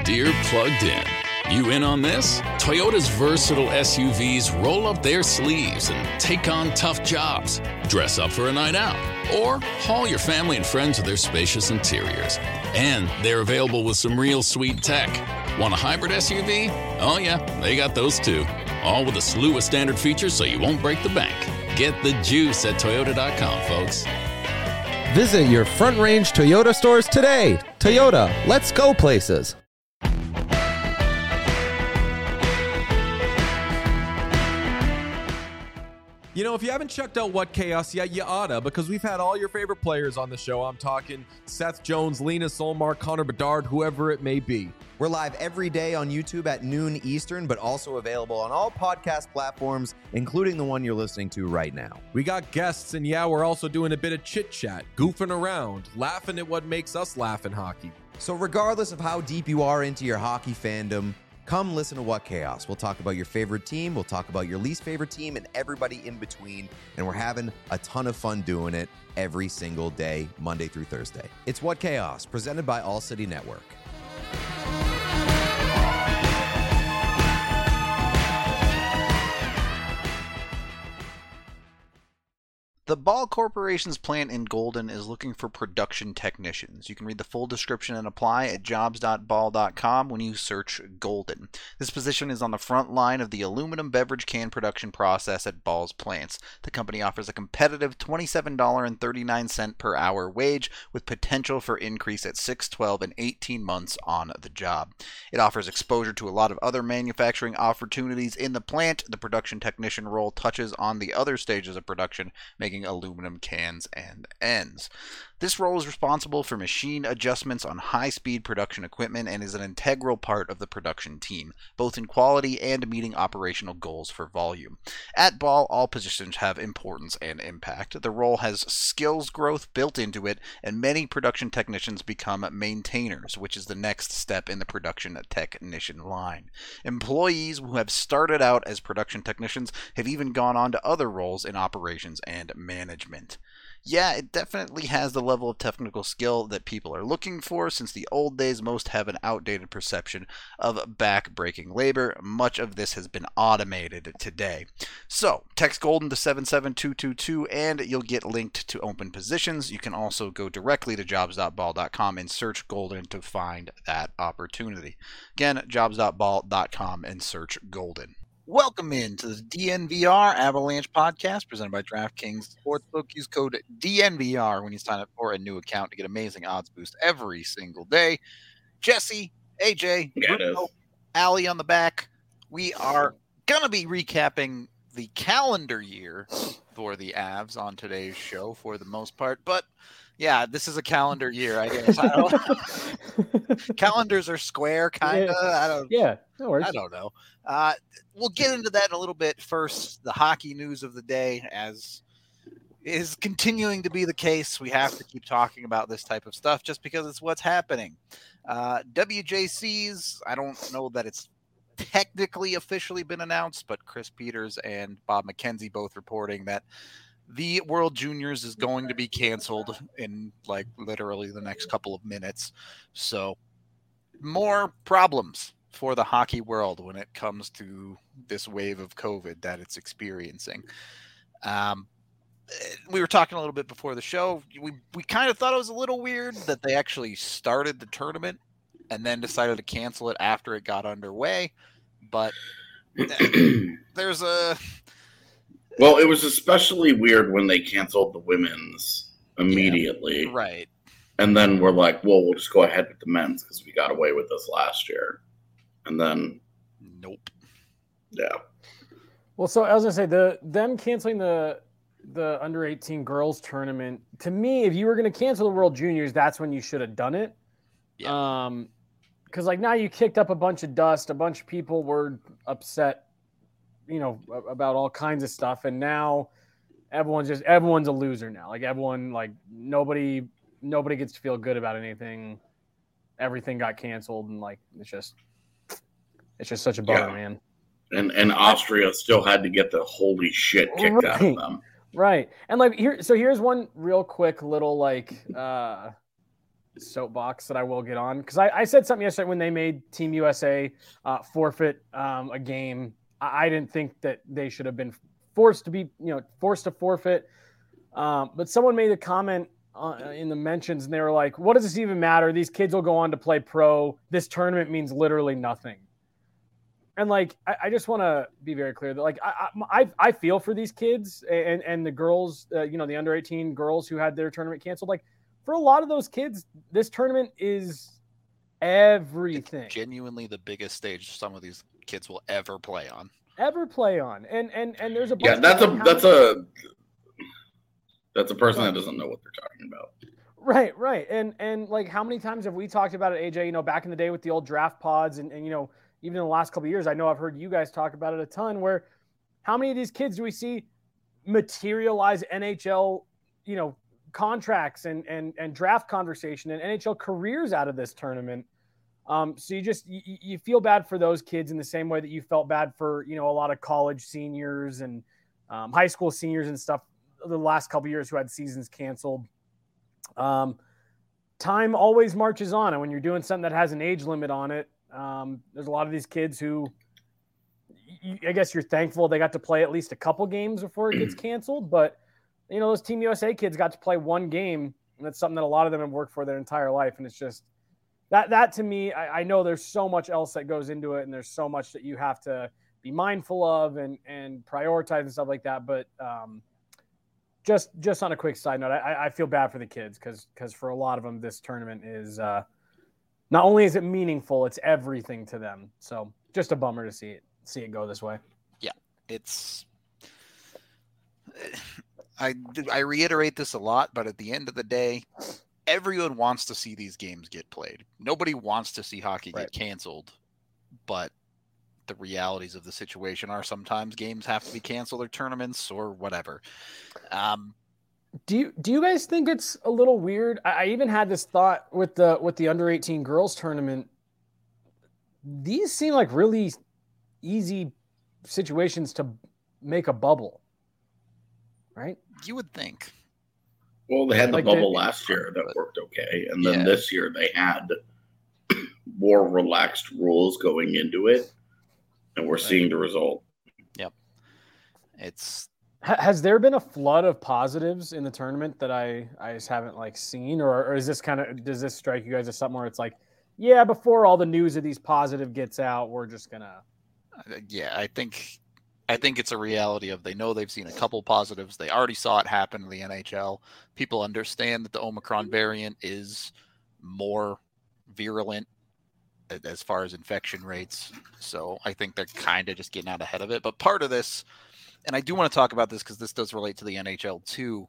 Dear Plugged In. You in on this? Toyota's versatile SUVs roll up their sleeves and take on tough jobs. Dress up for a night out, or haul your family and friends with their spacious interiors. And they're available with some real sweet tech. Want a hybrid SUV? Oh yeah, they got those too. All with a slew of standard features so you won't break the bank. Get the juice at Toyota.com, folks. Visit your Front Range Toyota stores today. Toyota, let's go places. You know, if you haven't checked out What Chaos yet, you oughta, because we've had all your favorite players on the show. I'm talking Seth Jones, Lena Solmar, Connor Bedard, whoever it may be. We're live every day on YouTube at noon Eastern, but also available on all podcast platforms, including the one you're listening to right now. We got guests, and yeah, we're also doing a bit of chit-chat, goofing around, laughing at what makes us laugh in hockey. So regardless of how deep you are into your hockey fandom, come listen to What Chaos. We'll talk about your favorite team, we'll talk about your least favorite team, and everybody in between, and we're having a ton of fun doing it every single day, Monday through Thursday. It's What Chaos, presented by All City Network. The Ball Corporation's plant in Golden is looking for production technicians. You can read the full description and apply at jobs.ball.com when you search Golden. This position is on the front line of the aluminum beverage can production process at Ball's plants. The company offers a competitive $27.39 per hour wage with potential for increase at 6, 12, and 18 months on the job. It offers exposure to a lot of other manufacturing opportunities in the plant. The production technician role touches on the other stages of production, making aluminum cans and ends. This role is responsible for machine adjustments on high-speed production equipment and is an integral part of the production team, both in quality and meeting operational goals for volume. At Ball, all positions have importance and impact. The role has skills growth built into it, and many production technicians become maintainers, which is the next step in the production technician line. Employees who have started out as production technicians have even gone on to other roles in operations and management. Yeah, it definitely has the level of technical skill that people are looking for. Since the old days, most have an outdated perception of back-breaking labor. Much of this has been automated today. So, text Golden to 77222 and you'll get linked to open positions. You can also go directly to jobs.ball.com and search Golden to find that opportunity. Again, jobs.ball.com and search Golden. Welcome into the DNVR Avalanche podcast presented by DraftKings Sportsbook. Use code DNVR when you sign up for a new account to get amazing odds boost every single day. Jesse, AJ, Bruno, Allie on the back. We are going to be recapping the calendar year for the Avs on today's show for the most part. But yeah, this is a calendar year, I guess. Calendars are square, kind of. Yeah, that works. I don't know. We'll get into that in a little bit. First, the hockey news of the day, as is continuing to be the case. We have to keep talking about this type of stuff just because it's what's happening. WJCs, I don't know that it's technically officially been announced, but Chris Peters and Bob McKenzie both reporting that the World Juniors is going to be canceled in like literally the next couple of minutes. So more problems for the hockey world when it comes to this wave of COVID that it's experiencing. We were talking a little bit before the show. We kind of thought it was a little weird that they actually started the tournament and then decided to cancel it after it got underway. But there's a... Well, it was especially weird when they canceled the women's immediately. Yeah, right. And then we're like, well, we'll just go ahead with the men's because we got away with this last year. And then... Nope. Yeah. Well, so I was going to say, them canceling the under-18 girls tournament, to me, if you were going to cancel the World Juniors, that's when you should have done it. Yeah. Because, like, now you kicked up a bunch of dust. A bunch of people were upset, you know, about all kinds of stuff. And now everyone's a loser now. Like, everyone, like, nobody gets to feel good about anything. Everything got canceled. And, like, it's just such a bummer, man. And Austria still had to get the holy shit kicked out of them. Right. And like here's one real quick little like soapbox that I will get on, because I said something yesterday when they made Team USA forfeit a game. I didn't think that they should have been forced to forfeit. But someone made a comment in the mentions, and they were like, "What does this even matter? These kids will go on to play pro. This tournament means literally nothing." And like, I just want to be very clear that like I feel for these kids and the girls, the under 18 girls who had their tournament canceled. Like, for a lot of those kids, this tournament is everything. It's genuinely the biggest stage some of these kids will ever play on. And there's a bunch. Yeah, that's a person that doesn't know what they're talking about. Right. And like, how many times have we talked about it, AJ? Back in the day with the old draft pods, and even in the last couple of years, I know I've heard you guys talk about it a ton. Where how many of these kids do we see materialize NHL, contracts and draft conversation and NHL careers out of this tournament? So you feel bad for those kids in the same way that you felt bad for, a lot of college seniors and high school seniors and stuff the last couple of years who had seasons canceled. Time always marches on. And when you're doing something that has an age limit on it, there's a lot of these kids who I guess you're thankful they got to play at least a couple games before it gets canceled. But, those Team USA kids got to play one game, and that's something that a lot of them have worked for their entire life. And it's just that to me, I know there's so much else that goes into it, and there's so much that you have to be mindful of and prioritize and stuff like that. But just on a quick side note, I feel bad for the kids because for a lot of them, this tournament is not only is it meaningful, it's everything to them. So just a bummer to see it go this way. Yeah, it's. I reiterate this a lot, but at the end of the day, everyone wants to see these games get played. Nobody wants to see hockey get canceled, but the realities of the situation are sometimes games have to be canceled or tournaments or whatever. Do you guys think it's a little weird? I even had this thought with the under 18 girls tournament. These seem like really easy situations to make a bubble, right? You would think. Well, they had the bubble last year that worked okay, and then this year they had more relaxed rules going into it, and we're seeing the result. Yep. Has there been a flood of positives in the tournament that I just haven't seen, or is this does this strike you guys as something where it's like, yeah, before all the news of these positive gets out, we're just gonna. Yeah, I think it's a reality of they know they've seen a couple positives. They already saw it happen in the NHL. People understand that the Omicron variant is more virulent as far as infection rates. So I think they're kind of just getting out ahead of it. But part of this, and I do want to talk about this because this does relate to the NHL too.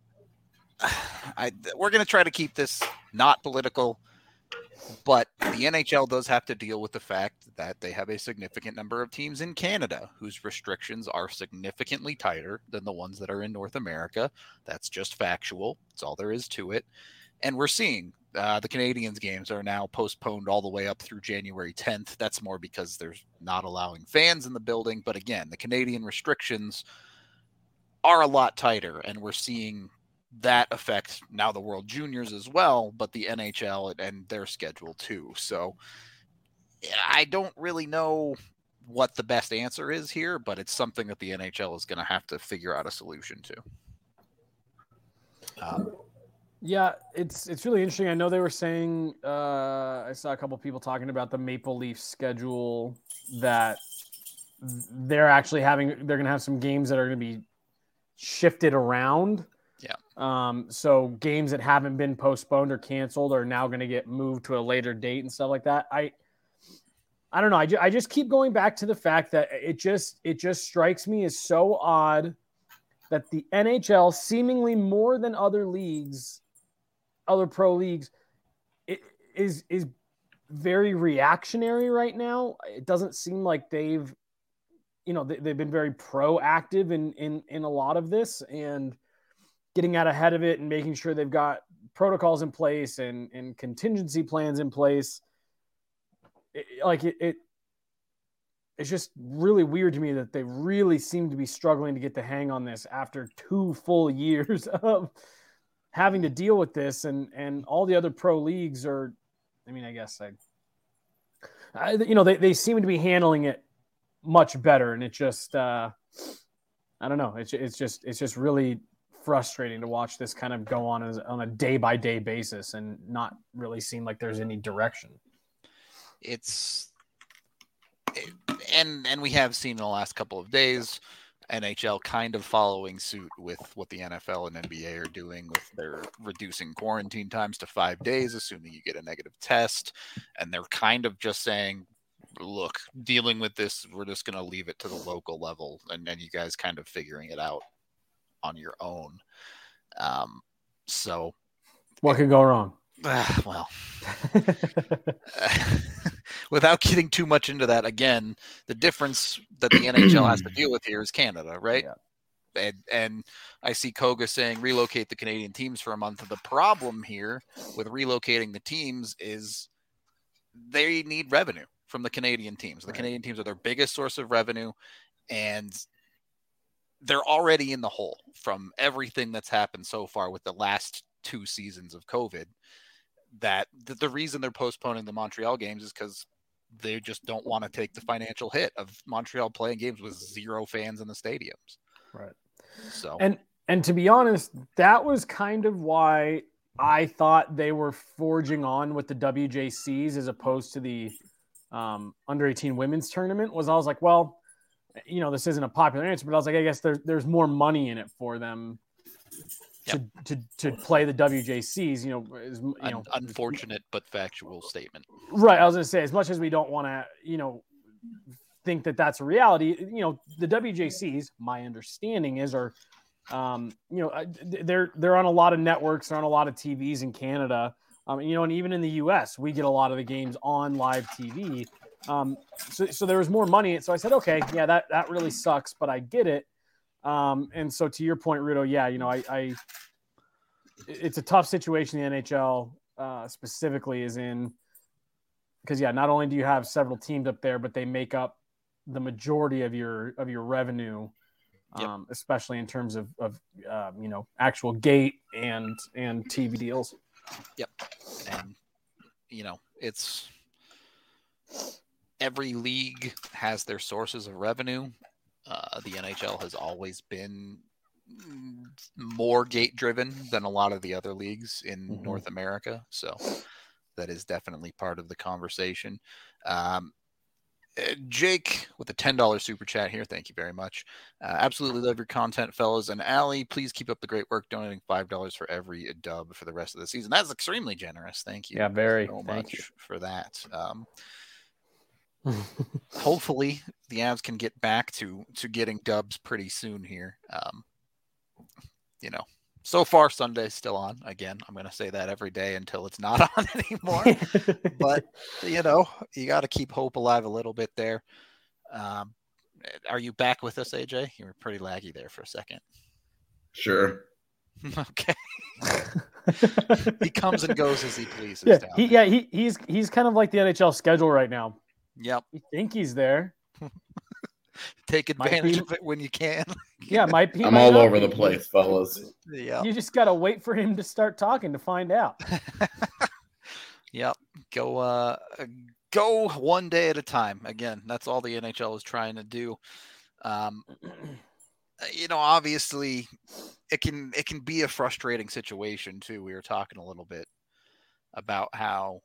We're going to try to keep this not political, but the NHL does have to deal with the fact that they have a significant number of teams in Canada whose restrictions are significantly tighter than the ones that are in North America. That's just factual. That's all there is to it. And we're seeing the Canadiens games are now postponed all the way up through January 10th. That's more because there's not allowing fans in the building. But again, the Canadian restrictions are a lot tighter, and we're seeing that affect now the World Juniors as well, but the NHL and their schedule too. So I don't really know what the best answer is here, but it's something that the NHL is going to have to figure out a solution to. Yeah, it's really interesting. I know they were saying, I saw a couple of people talking about the Maple Leaf schedule, that they're going to have some games that are going to be shifted around. Yeah. So games that haven't been postponed or canceled are now going to get moved to a later date and stuff like that. I don't know. I just keep going back to the fact that it just strikes me as so odd that the NHL, seemingly more than other leagues, other pro leagues, is very reactionary right now. It doesn't seem like they've been very proactive in a lot of this and getting out ahead of it and making sure they've got protocols in place and contingency plans in place. It's just really weird to me that they really seem to be struggling to get the hang on this after 2 full years of having to deal with this, and all the other pro leagues are, I mean, I guess they seem to be handling it much better, and it just I don't know, it's just really frustrating to watch this kind of go on a day by day basis and not really seem like there's any direction. And we have seen in the last couple of days NHL kind of following suit with what the NFL and NBA are doing with their reducing quarantine times to 5 days, assuming you get a negative test. And they're kind of just saying, look, dealing with this, we're just going to leave it to the local level. And then you guys kind of figuring it out on your own. So what could go wrong? Well, without getting too much into that, again, the difference that the NHL has to deal with here is Canada, right? Yeah. And I see Koga saying relocate the Canadian teams for a month. The problem here with relocating the teams is they need revenue from the Canadian teams. The Canadian teams are their biggest source of revenue, and they're already in the hole from everything that's happened so far with the last 2 seasons of COVID. That the reason they're postponing the Montreal games is because they just don't want to take the financial hit of Montreal playing games with 0 fans in the stadiums. Right. So and to be honest, that was kind of why I thought they were forging on with the WJCs as opposed to the under 18 women's tournament. I was like, well, this isn't a popular answer, but I was like, I guess there's more money in it for them. To play the WJCs, unfortunate but factual statement. Right. I was going to say, as much as we don't want to, think that that's a reality, the WJCs, my understanding is, they're on a lot of networks, they're on a lot of TVs in Canada, and even in the US, we get a lot of the games on live TV. So there was more money in it. So I said, okay, yeah, that really sucks, but I get it. And so to your point, Rudo, yeah, it's a tough situation the NHL specifically is in, because not only do you have several teams up there, but they make up the majority of your revenue, especially in terms of actual gate and TV deals. Yep. And it's every league has their sources of revenue. The NHL has always been more gate driven than a lot of the other leagues in North America. So that is definitely part of the conversation. Jake with a $10 super chat here. Thank you very much. Absolutely love your content, fellas. And Allie, please keep up the great work, donating $5 for every dub for the rest of the season. That's extremely generous. Thank you. Yeah, very. So much for that. Hopefully the Avs can get back to getting dubs pretty soon here. So far Sunday's still on. Again, I'm going to say that every day until it's not on anymore. But, you got to keep hope alive a little bit there. Are you back with us, AJ? You were pretty laggy there for a second. Sure. Okay. He comes and goes as he pleases. He's kind of like the NHL schedule right now. Yep. You think he's there. Take advantage of it when you can. Yeah, might be. I'm all over the place, fellas. Yeah. You just got to wait for him to start talking to find out. Yep. Go one day at a time. Again, that's all the NHL is trying to do. Obviously it can be a frustrating situation too. We were talking a little bit about how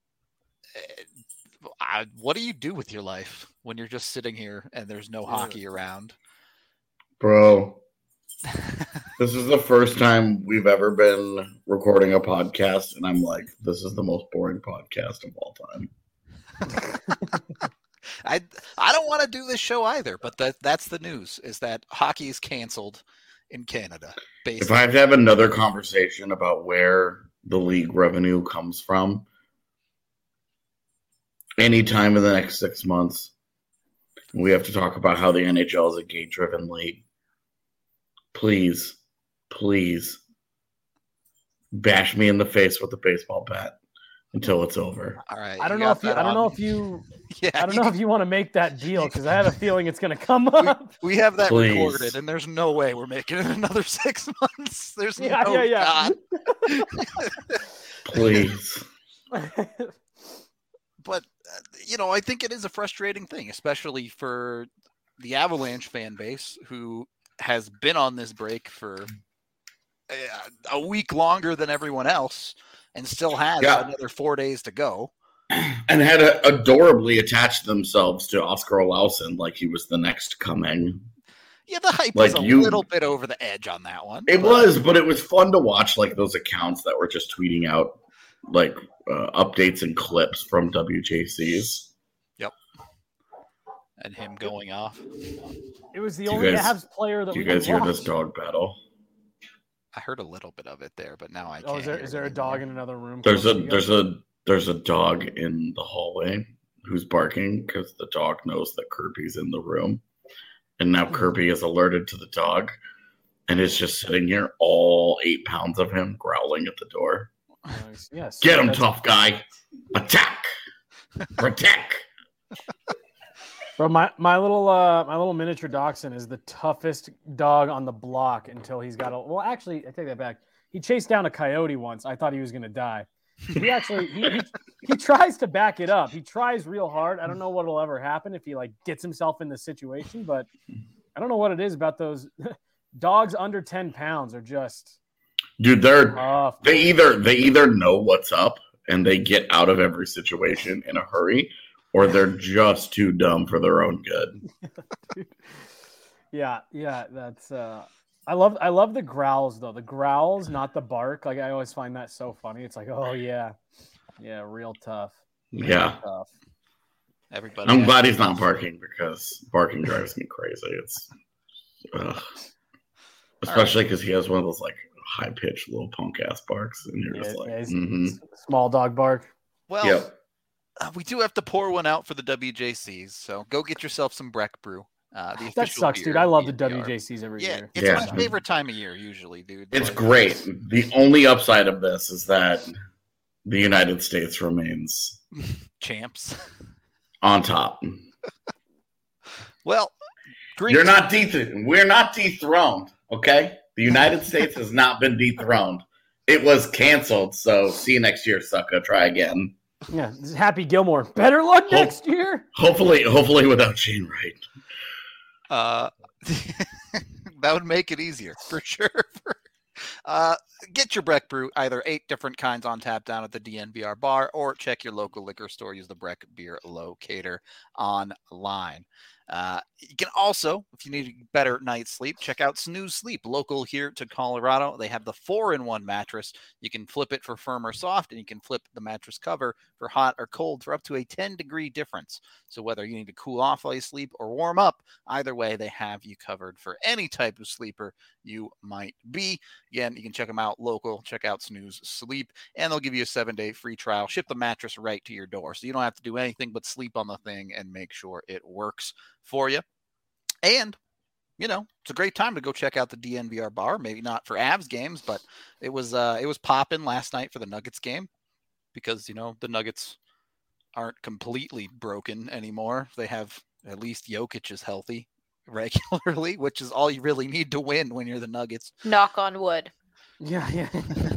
what do you do with your life when you're just sitting here and there's no hockey around? Bro, this is the first time we've ever been recording a podcast, and I'm like, this is the most boring podcast of all time. I don't want to do this show either, but that's the news, is that hockey is canceled in Canada. Basically. If I have to have another conversation about where the league revenue comes from, anytime in the next 6 months, we have to talk about how the NHL is a gate-driven league. Please bash me in the face with a baseball bat until it's over. All right. I don't know if you Yeah, I don't know if you want to make that deal because I have a feeling it's going to come up. We have that Please. recorded, and there's no way we're making it another 6 months. There's Yeah. God. Please. But I think it is a frustrating thing, especially for the Avalanche fan base who has been on this break for a week longer than everyone else and still has another 4 days to go. And had adorably attached themselves to Oscar Olausson like he was the next coming. Yeah, the hype was a little bit over the edge on that one. It was, but it was fun to watch like those accounts that were just tweeting out like updates and clips from WJCs. Yep. And him going off. It was the only Avs player that do we you guys hear watch. this dog battle? I heard a little bit of it there, but now I can't. Oh, is there a dog in another room? There's a dog in the hallway who's barking because the dog knows that Kirby's in the room. And now Kirby is alerted to the dog and is just sitting here, all 8 pounds of him growling at the door. Nice. Yes. Get him, tough guy. Attack. Protect. Bro, my little miniature dachshund is the toughest dog on the block until he's got a. Well, actually, I take that back. He chased down a coyote once. I thought he was going to die. He actually he tries to back it up. He tries real hard. I don't know what'll ever happen if he like gets himself in this situation, but I don't know what it is about those dogs under 10 pounds are just. Dude, tough. they either know what's up and they get out of every situation in a hurry, or they're just too dumb for their own good. Yeah, that's I love the growls though. The growls, not the bark. Like I always find that so funny. It's like, oh yeah, real tough. Yeah. Tough. Everybody. I'm glad he's not barking because barking drives me crazy. It's especially because he has one of those like high pitched little punk ass barks, and you're just like small dog bark. Well, we do have to pour one out for the WJCs, so go get yourself some Breck Brew. That sucks, dude. I love the WJCs every year. It's my favorite time of year, usually, dude. It's great. The only upside of this is that the United States remains champs on top. Well, we're not dethroned, okay? The United States has not been dethroned. It was canceled, so see you next year, sucker. Try again. Yeah, this is Happy Gilmore. Better luck next year. Hopefully without Shane Wright. That would make it easier for sure. Get your Breck Brew, either 8 different kinds on tap down at the DNVR bar, or check your local liquor store. Use the Breck Beer Locator online. You can also, if you need a better night's sleep, check out Snooze Sleep, local here to Colorado. They have the 4-in-1 mattress. You can flip it for firm or soft, and you can flip the mattress cover for hot or cold for up to a 10-degree difference. So whether you need to cool off while you sleep or warm up, either way, they have you covered for any type of sleeper you might be. Again, you can check them out local. Check out Snooze Sleep, and they'll give you a 7-day free trial. Ship the mattress right to your door, so you don't have to do anything but sleep on the thing and make sure it works for you. And it's a great time to go check out the DNVR bar. Maybe not for Avs games, but it was popping last night for the Nuggets game because the Nuggets aren't completely broken anymore. They have at least Jokic is healthy regularly, which is all you really need to win when you're the Nuggets. Knock on wood. Yeah.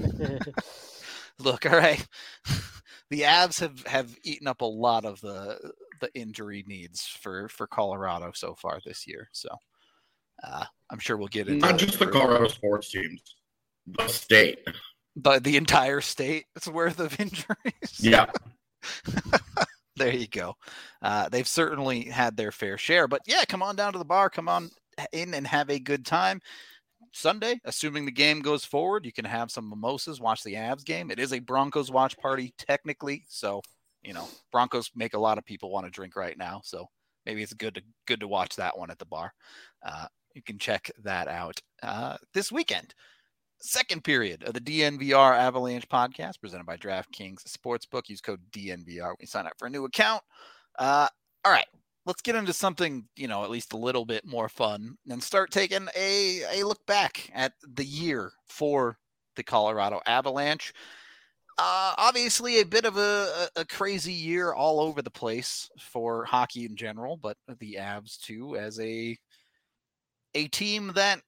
Look, all right. The Avs have eaten up a lot of the injury needs for Colorado so far this year. So I'm sure we'll get into not just the Colorado sports teams, the state. The entire state's worth of injuries. Yeah. There you go. They've certainly had their fair share. But yeah, come on down to the bar. Come on in and have a good time. Sunday, assuming the game goes forward, you can have some mimosas, watch the Avs game. It is a Broncos watch party technically, so Broncos make a lot of people want to drink right now, so maybe it's good to watch that one at the bar. You can check that out this weekend. Second period of the DNVR Avalanche podcast presented by DraftKings Sportsbook. Use code DNVR when you sign up for a new account. All right. Let's get into something, at least a little bit more fun and start taking a look back at the year for the Colorado Avalanche. Obviously, a bit of a crazy year all over the place for hockey in general, but the Avs too, as a team that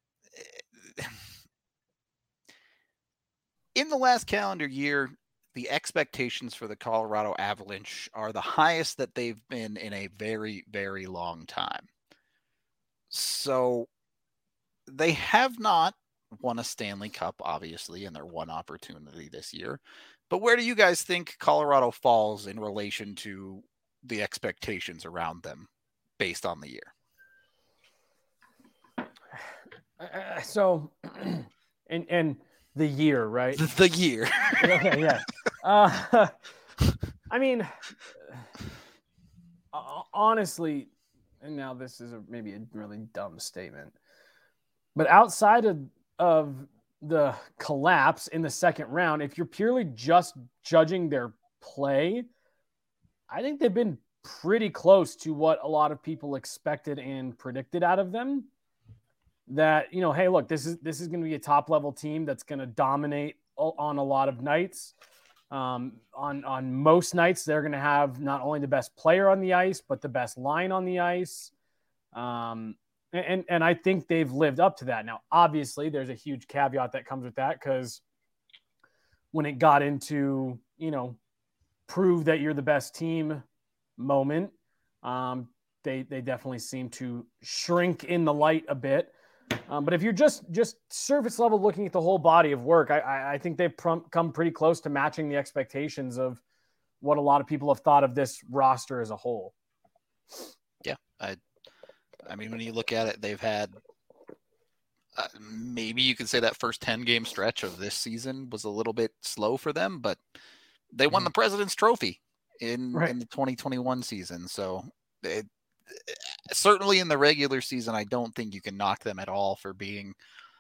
in the last calendar year, the expectations for the Colorado Avalanche are the highest that they've been in a very, very long time. So they have not won a Stanley Cup, obviously, in their one opportunity this year. But where do you guys think Colorado falls in relation to the expectations around them based on the year? So, and the year, right? The year. Okay, yeah. I mean, honestly, and now this is maybe a really dumb statement, but outside of the collapse in the second round, if you're purely just judging their play, I think they've been pretty close to what a lot of people expected and predicted out of them. That, hey, look, this is going to be a top level team that's going to dominate on a lot of nights. On most nights, they're going to have not only the best player on the ice, but the best line on the ice. And I think they've lived up to that. Now, obviously, there's a huge caveat that comes with that, because when it got into, prove that you're the best team moment, they definitely seem to shrink in the light a bit. But if you're just surface level looking at the whole body of work, I think they've come pretty close to matching the expectations of what a lot of people have thought of this roster as a whole. Yeah, I mean, when you look at it, they've had maybe you could say that first 10-game stretch of this season was a little bit slow for them, but they won the President's Trophy in the 2021 season. So certainly in the regular season, I don't think you can knock them at all for being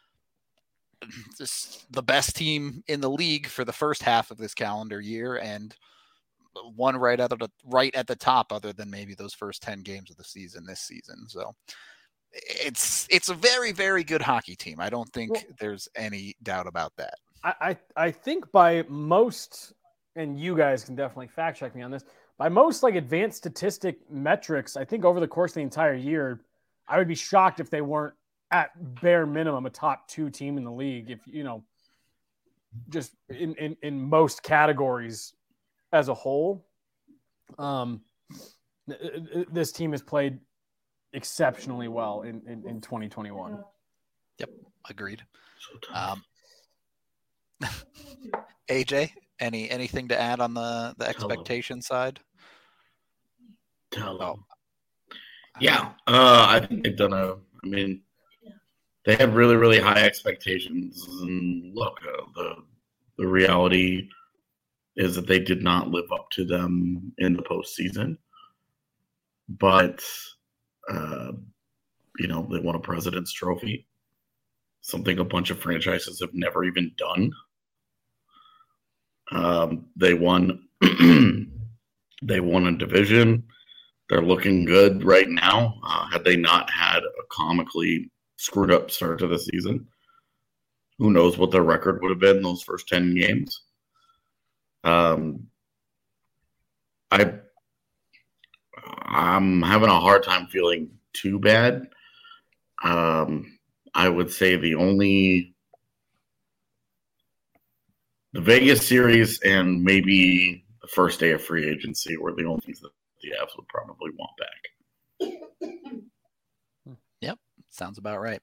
just the best team in the league for the first half of this calendar year, and one right at the top, other than maybe those first 10 games of the season this season. So it's a very, very good hockey team. I don't think there's any doubt about that. I think by most, and you guys can definitely fact check me on this, by most like advanced statistic metrics, I think over the course of the entire year, I would be shocked if they weren't at bare minimum a top 2 team in the league. If just in most categories as a whole, this team has played exceptionally well in 2021. Yep, agreed. AJ, anything to add on the expectation side? Yeah, I think they've done they had really, really high expectations, and look, the reality is that they did not live up to them in the postseason. But, they won a President's Trophy, something a bunch of franchises have never even done. They won a division. They're looking good right now. Had they not had a comically screwed up start to the season, who knows what their record would have been those first 10 games. I'm having a hard time feeling too bad. I would say the Vegas series and maybe the first day of free agency were the only things that the Avs would probably want back. Yep, sounds about right.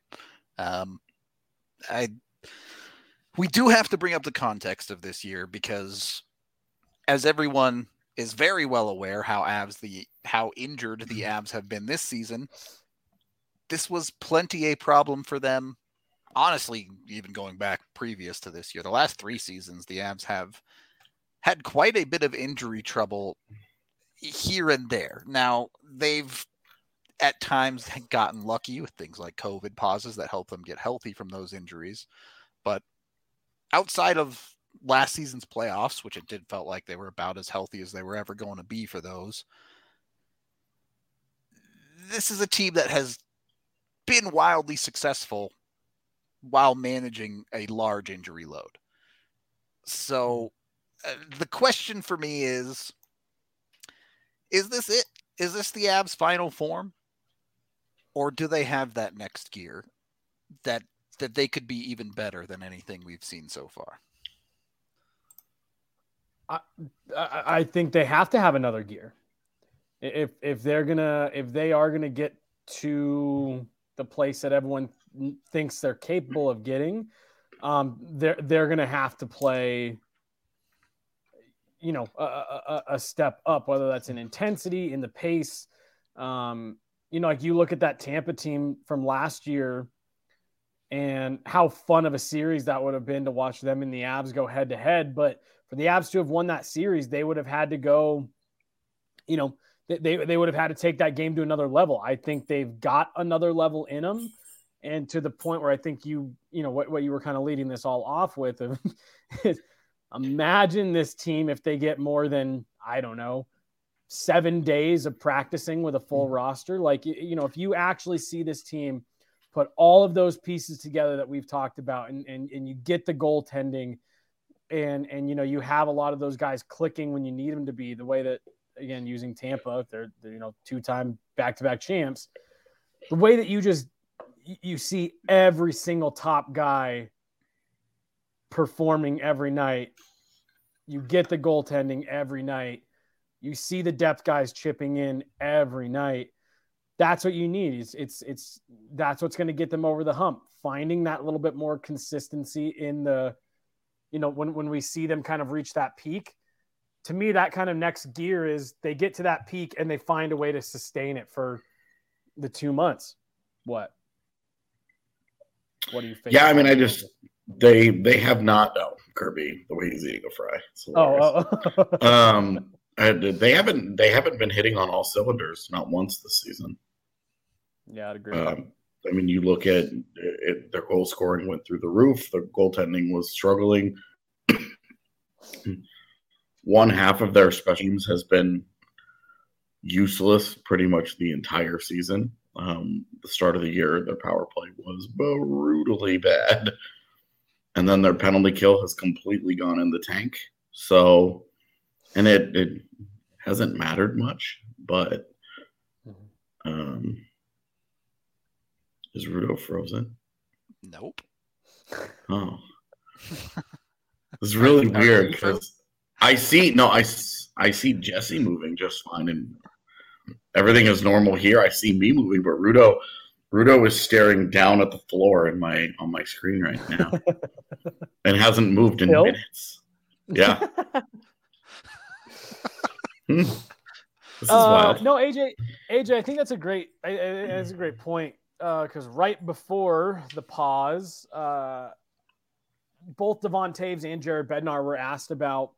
We do have to bring up the context of this year, because as everyone is very well aware how injured the Avs have been this season, this was plenty a problem for them. Honestly, even going back previous to this year, the last 3 seasons, the Avs have had quite a bit of injury trouble here and there. Now, they've at times gotten lucky with things like COVID pauses that help them get healthy from those injuries. But outside of last season's playoffs, which it did felt like they were about as healthy as they were ever going to be for those, this is a team that has been wildly successful while managing a large injury load. So the question for me is this it? Is this the Avs' final form? Or do they have that next gear that they could be even better than anything we've seen so far? I think they have to have another gear. If they are gonna get to the place that everyone thinks they're capable of getting, they're gonna have to play, a step up, whether that's in intensity, in the pace. Like you look at that Tampa team from last year and how fun of a series that would have been to watch them and the Avs go head to head. But for the Avs to have won that series, they would have had to go, they would have had to take that game to another level. I think they've got another level in them. And to the point where I think what you were kind of leading this all off with is imagine this team if they get more than, 7 days of practicing with a full roster. Like, if you actually see this team put all of those pieces together that we've talked about and you get the goaltending and you have a lot of those guys clicking when you need them to be, the way that, again, using Tampa, they're 2-time back-to-back champs, the way that you see every single top guy performing every night, you get the goaltending every night, you see the depth guys chipping in every night. That's what you need. That's what's going to get them over the hump. Finding that little bit more consistency in the, when we see them kind of reach that peak. To me, that kind of next gear is they get to that peak and they find a way to sustain it for the 2 months. What do you think? Yeah, they have not. No, Kirby, the way he's eating a fry. They haven't been hitting on all cylinders, not once this season. Yeah, I'd agree. You look at it, their goal scoring went through the roof. Their goaltending was struggling. One half of their special teams has been useless pretty much the entire season. The start of the year, their power play was brutally bad. And then their penalty kill has completely gone in the tank. So, and it hasn't mattered much, but is Rudo frozen? Nope. Oh. It's really weird because I see Jesse moving just fine and everything is normal here. I see me moving, but Rudo is staring down at the floor on my screen right now and hasn't moved in minutes. Yeah. This is wild. No, AJ, I think that's a great point. Because right before the pause, both Devon Taves and Jared Bednar were asked about.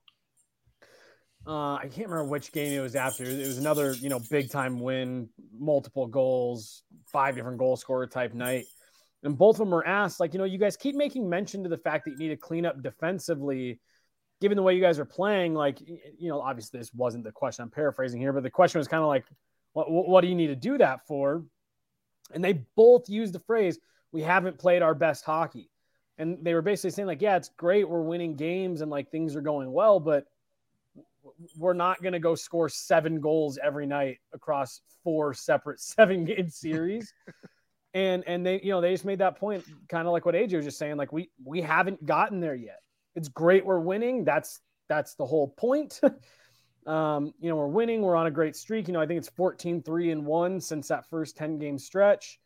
I can't remember which game it was after. It was another, big time win, multiple goals, 5 different goal scorer type night. And both of them were asked, you guys keep making mention to the fact that you need to clean up defensively, given the way you guys are playing. Obviously this wasn't the question. I'm paraphrasing here, but the question was kind of like, what do you need to do that for? And they both used the phrase, we haven't played our best hockey. And they were basically saying yeah, it's great. We're winning games and things are going well, but we're not going to go score 7 goals every night across 4 separate 7-game series. and they, they just made that point, kind of like what AJ was just saying, we haven't gotten there yet. It's great. We're winning. That's the whole point. We're winning. We're on a great streak. I think it's 14-3-1 since that first 10-game stretch.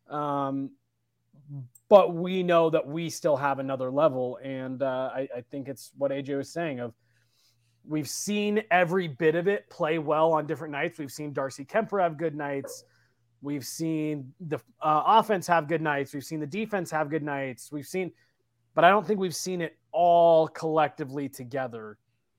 But we know that we still have another level. And I think it's what AJ was saying of we've seen every bit of it play well on different nights. We've seen Darcy Kemper have good nights. We've seen the offense have good nights. We've seen the defense have good nights. But I don't think we've seen it all collectively together.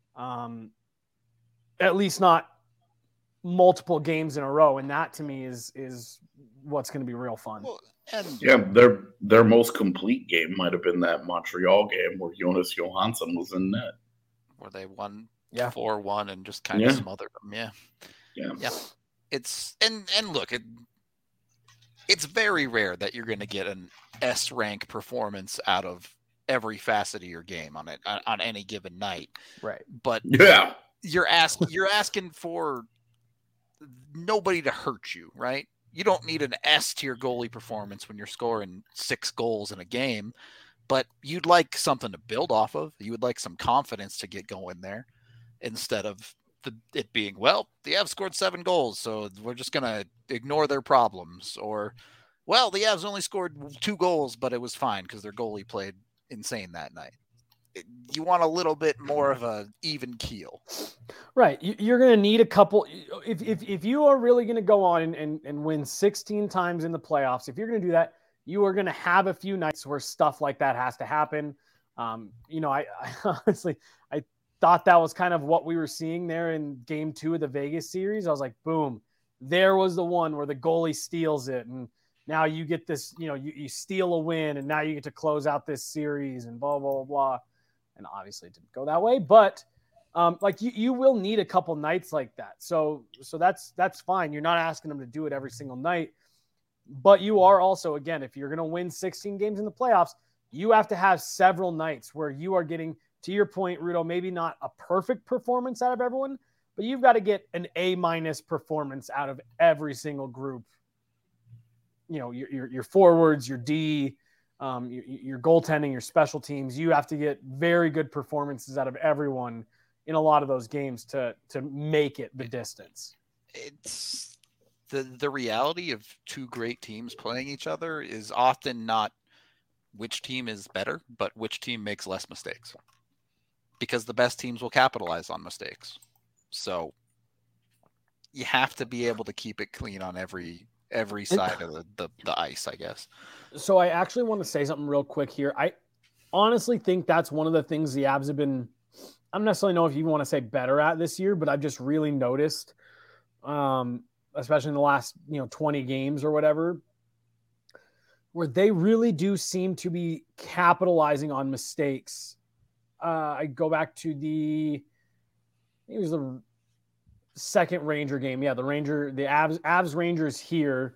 At least not multiple games in a row. And that to me is what's going to be real fun. Well, their most complete game might have been that Montreal game where Jonas Johansson was in net. Where they won 4-1 and just kind of smothered them. Yeah. It's and look, it's very rare that you're going to get an S rank performance out of every facet of your game on it on any given night. Right. But Yeah. you're asking for nobody to hurt you, right? You don't need an S tier goalie performance when you're scoring 6 goals in a game, but you'd like something to build off of. You would like some confidence to get going there instead of it being, well, the Avs scored 7 goals, so we're just going to ignore their problems. Or, well, the Avs only scored 2 goals, but it was fine because their goalie played insane that night. You want a little bit more of a even keel. Right. You're going to need a couple. If you are really going to go on and win 16 times in the playoffs, if you're going to do that, you are going to have a few nights where stuff like that has to happen. I honestly, I thought that was kind of what we were seeing there in game 2 of the Vegas series. I was like, boom, there was the one where the goalie steals it. And now you get this, you steal a win and now you get to close out this series and blah, blah, blah, blah. And obviously it didn't go that way, but you will need a couple nights like that. So that's fine. You're not asking them to do it every single night, but you are also, again, if you're going to win 16 games in the playoffs, you have to have several nights where you are getting, to your point, Rudo, maybe not a perfect performance out of everyone, but you've got to get an A- performance out of every single group. Your forwards, your D, your goaltending, your special teams, you have to get very good performances out of everyone in a lot of those games to make it the distance. It's the reality of 2 great teams playing each other is often not which team is better, but which team makes less mistakes, because the best teams will capitalize on mistakes. So you have to be able to keep it clean on every side of the ice, I guess. So I actually want to say something real quick here. I honestly think that's one of the things the Avs have been, I don't necessarily know if you want to say better at this year, but I've just really noticed, especially in the last 20 games or whatever, where they really do seem to be capitalizing on mistakes. I go back to it was the second Ranger game. Yeah, the Avs Rangers here.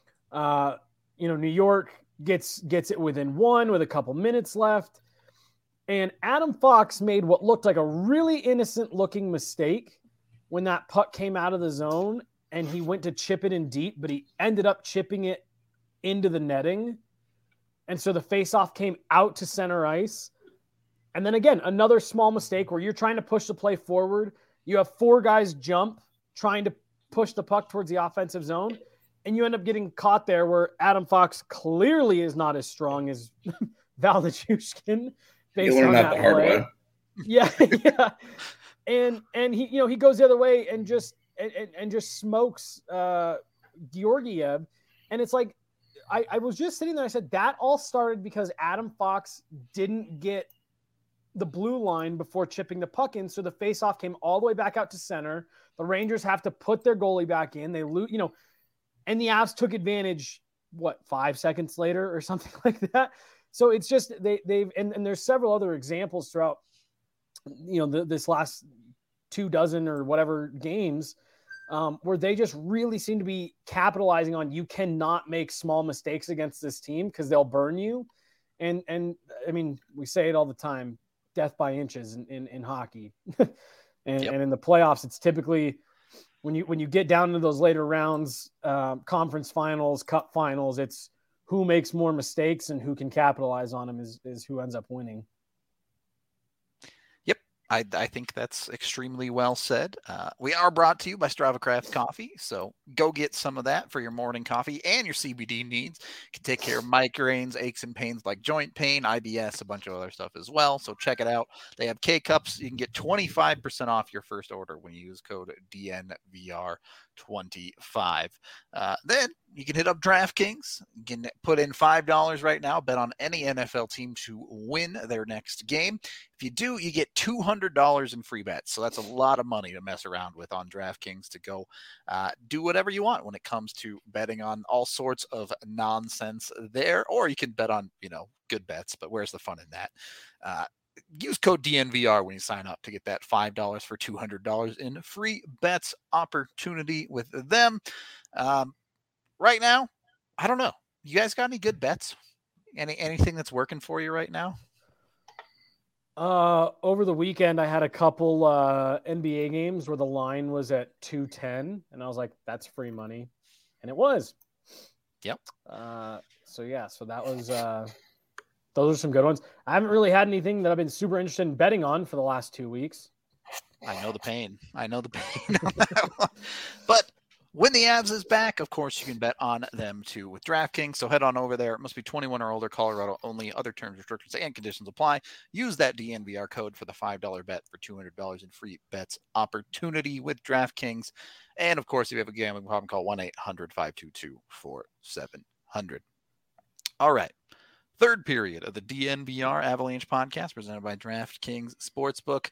New York gets it within 1 with a couple minutes left. And Adam Fox made what looked like a really innocent looking mistake when that puck came out of the zone and he went to chip it in deep, but he ended up chipping it into the netting. And so the faceoff came out to center ice. And then again, another small mistake where you're trying to push the play forward. You have 4 guys jump trying to push the puck towards the offensive zone, and you end up getting caught there where Adam Fox clearly is not as strong as Val Nichushkin based on that play. Yeah. And he goes the other way and just smokes Georgiev. And it's like, I was just sitting there. I said, that all started because Adam Fox didn't get the blue line before chipping the puck in. So the faceoff came all the way back out to center. The Rangers have to put their goalie back in. They lose, and the Avs took advantage, 5 seconds later or something like that. So it's just, they've there's several other examples throughout, this last 24 or whatever games, where they just really seem to be capitalizing on, you cannot make small mistakes against this team because they'll burn you. And I mean, we say it all the time, death by inches in hockey. And in the playoffs, it's typically when you get down into those later rounds, conference finals, cup finals, it's who makes more mistakes and who can capitalize on them is who ends up winning. I think that's extremely well said. We are brought to you by Strava Craft Coffee, so go get some of that for your morning coffee and your CBD needs. You can take care of migraines, aches and pains like joint pain, IBS, a bunch of other stuff as well. So check it out. They have K-Cups. You can get 25% off your first order when you use code DNVR25. Then you can hit up DraftKings. You can put in $5 right now, bet on any NFL team to win their next game. If you do, you get $200 in free bets. So that's a lot of money to mess around with on DraftKings to go do whatever you want when it comes to betting on all sorts of nonsense there. Or you can bet on, good bets, but where's the fun in that? Use code DNVR when you sign up to get that $5 for $200 in free bets opportunity with them. Right now, I don't know. You guys got any good bets? Anything that's working for you right now? Over the weekend, I had a couple NBA games where the line was at 210, and I was like, "That's free money," and it was. Yep. So that was. Those are some good ones. I haven't really had anything that I've been super interested in betting on for the last 2 weeks. I know the pain. I know the pain on that one. But when the Avs is back, of course, you can bet on them too with DraftKings. So head on over there. It must be 21 or older, Colorado only. Other terms, restrictions, and conditions apply. Use that DNVR code for the $5 bet for $200 in free bets opportunity with DraftKings. And of course, if you have a gambling problem, call 1-800-522-4700. All right. Third period of the DNVR Avalanche podcast presented by DraftKings Sportsbook.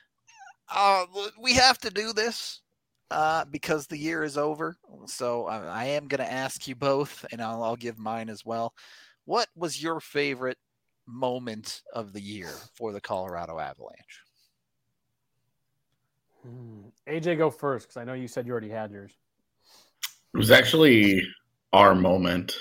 We have to do this because the year is over. So I am going to ask you both, and I'll give mine as well. What was your favorite moment of the year for the Colorado Avalanche? AJ, go first, because I know you said you already had yours. It was actually our moment.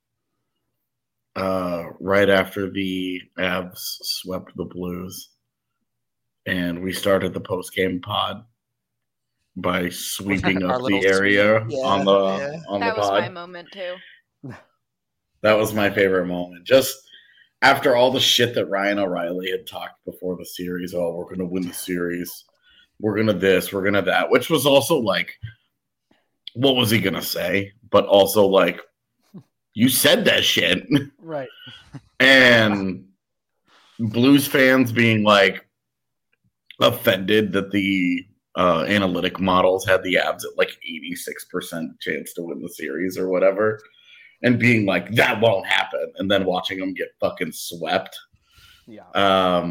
Right after the Avs swept the Blues, and we started the post-game pod by sweeping up the area on the pod. That was my moment too. That was my favorite moment. Just after all the shit that Ryan O'Reilly had talked before the series, oh, we're going to win the series. We're going to this, we're going to that, which was also like, what was he going to say? But also like, you said that shit. Right. And Blues fans being like offended that the analytic models had the Avs at like 86% chance to win the series or whatever. And being like, that won't happen. And then watching them get fucking swept. Yeah.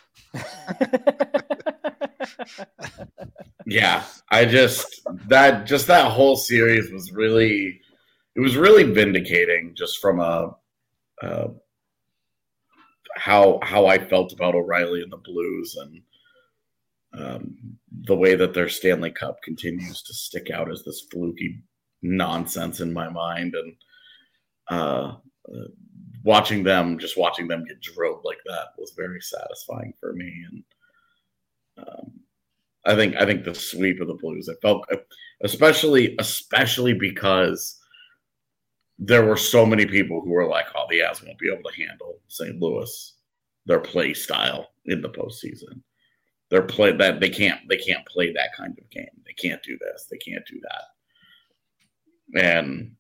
Yeah. That whole series was really... It was really vindicating just from how I felt about O'Reilly and the Blues, and the way that their Stanley Cup continues to stick out as this fluky nonsense in my mind, and watching them get drilled like that was very satisfying for me. And I think the sweep of the Blues, I felt especially because there were so many people who were like, oh, the Avs won't be able to handle St. Louis, their play style in the postseason. Their play that they can't play that kind of game. They can't do this. They can't do that. And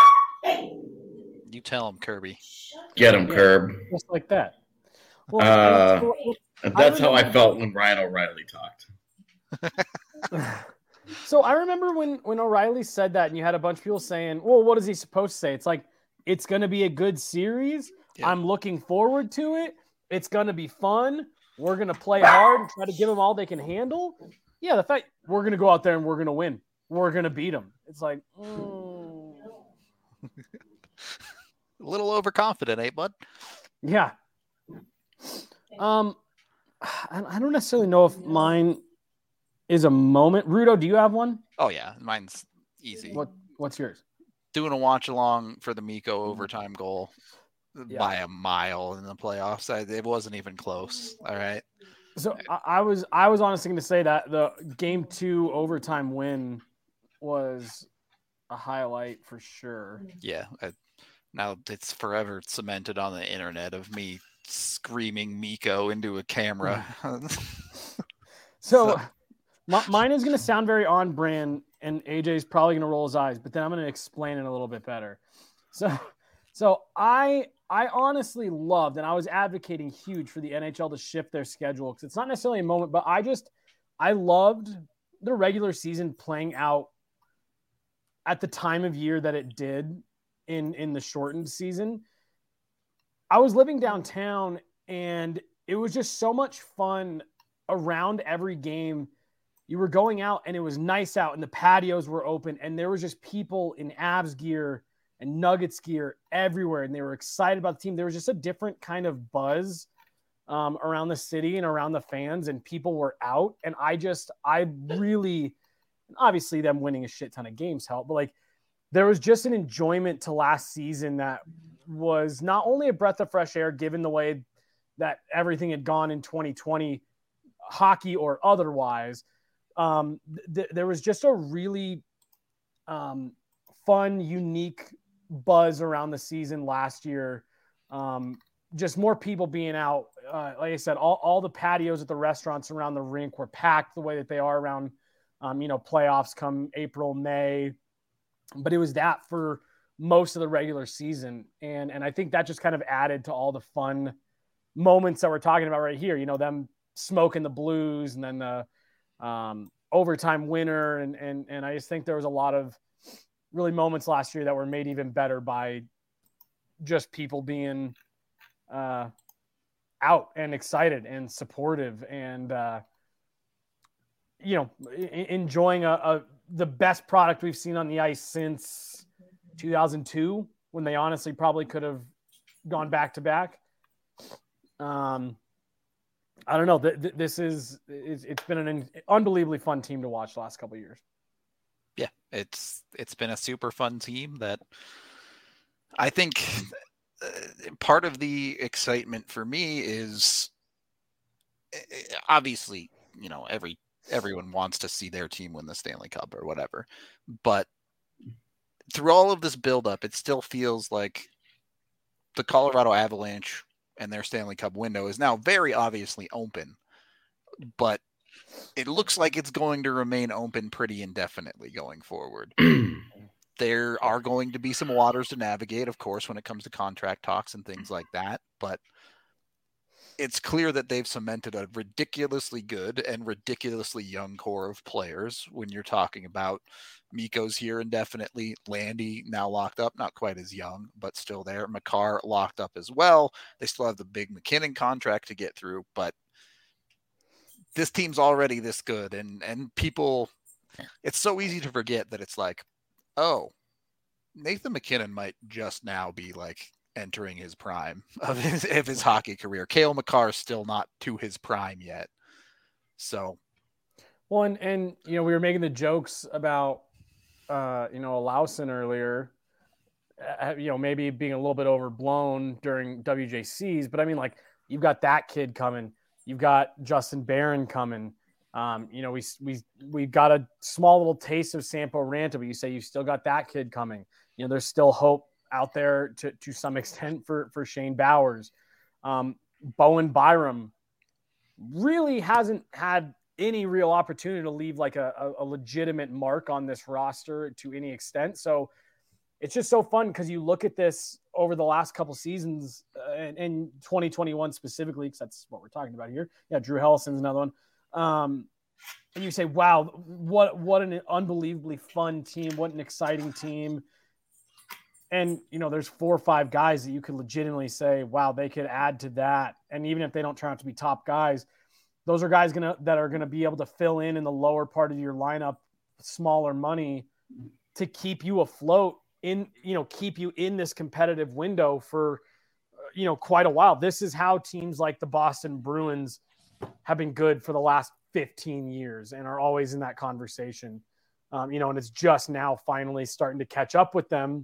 you tell them, Kirby. Get him, Curb. Just like that. Well, that's how I felt when Ryan O'Reilly talked. So I remember when O'Reilly said that, and you had a bunch of people saying, well, what is he supposed to say? It's like, it's going to be a good series. Yeah. I'm looking forward to it. It's going to be fun. We're going to play hard and try to give them all they can handle. Yeah, the fact we're going to go out there and we're going to win. We're going to beat them. It's like, a little overconfident, eh, bud? Yeah. I don't necessarily know if mine is a moment. Rudo, do you have one? Oh yeah, mine's easy. What's yours? Doing a watch along for the Mikko overtime goal by a mile in the playoffs. It wasn't even close. All right. So I was honestly going to say that the Game 2 overtime win was a highlight for sure. Yeah. Now it's forever cemented on the internet of me screaming Mikko into a camera. So mine is going to sound very on brand, and AJ's probably going to roll his eyes, but then I'm going to explain it a little bit better. So I honestly loved, and I was advocating huge for the NHL to shift their schedule, because it's not necessarily a moment, but I loved the regular season playing out at the time of year that it did in the shortened season. I was living downtown, and it was just so much fun around every game. You were going out and it was nice out and the patios were open and there was just people in Avs gear and Nuggets gear everywhere. And they were excited about the team. There was just a different kind of buzz around the city and around the fans, and people were out. And I really, obviously them winning a shit ton of games helped, but like there was just an enjoyment to last season that was not only a breath of fresh air, given the way that everything had gone in 2020, hockey or otherwise. There was just a really fun, unique buzz around the season last year. Just more people being out. Like I said, all the patios at the restaurants around the rink were packed the way that they are around, playoffs come April, May. But it was that for most of the regular season. And I think that just kind of added to all the fun moments that we're talking about right here. Them smoking the Blues and then the overtime winner. And I just think there was a lot of really moments last year that were made even better by just people being out and excited and supportive and, enjoying the best product we've seen on the ice since 2002, when they honestly probably could have gone back to back. I don't know. It's been an unbelievably fun team to watch the last couple of years. Yeah, it's been a super fun team that I think part of the excitement for me is obviously, everyone wants to see their team win the Stanley Cup or whatever, but through all of this buildup, it still feels like the Colorado Avalanche and their Stanley Cup window is now very obviously open, but it looks like it's going to remain open pretty indefinitely going forward. There are going to be some waters to navigate, of course, when it comes to contract talks and things like that, but it's clear that they've cemented a ridiculously good and ridiculously young core of players when you're talking about Mikko's here indefinitely, Landy now locked up, not quite as young, but still there. Makar locked up as well. They still have the big McKinnon contract to get through, but this team's already this good. And people, it's so easy to forget that it's like, oh, Nathan McKinnon might just now be like entering his prime of his hockey career. Cale Makar is still not to his prime yet. So, well, and we were making the jokes about Lawson earlier, maybe being a little bit overblown during WJCs, but I mean, like, you've got that kid coming, you've got Justin Barron coming. We got a small little taste of Sampo Ranta, but you say you still got that kid coming. There's still hope out there to some extent for Shane Bowers. Bowen Byram really hasn't had any real opportunity to leave like a legitimate mark on this roster to any extent. So it's just so fun because you look at this over the last couple seasons and 2021 specifically, because that's what we're talking about here. Yeah, Drew Hellison's another one. And you say, wow, what an unbelievably fun team. What an exciting team. And, there's 4 or 5 guys that you could legitimately say, wow, they could add to that. And even if they don't turn out to be top guys, those are guys that are going to be able to fill in the lower part of your lineup, smaller money, to keep you afloat keep you in this competitive window for, quite a while. This is how teams like the Boston Bruins have been good for the last 15 years and are always in that conversation. And it's just now finally starting to catch up with them.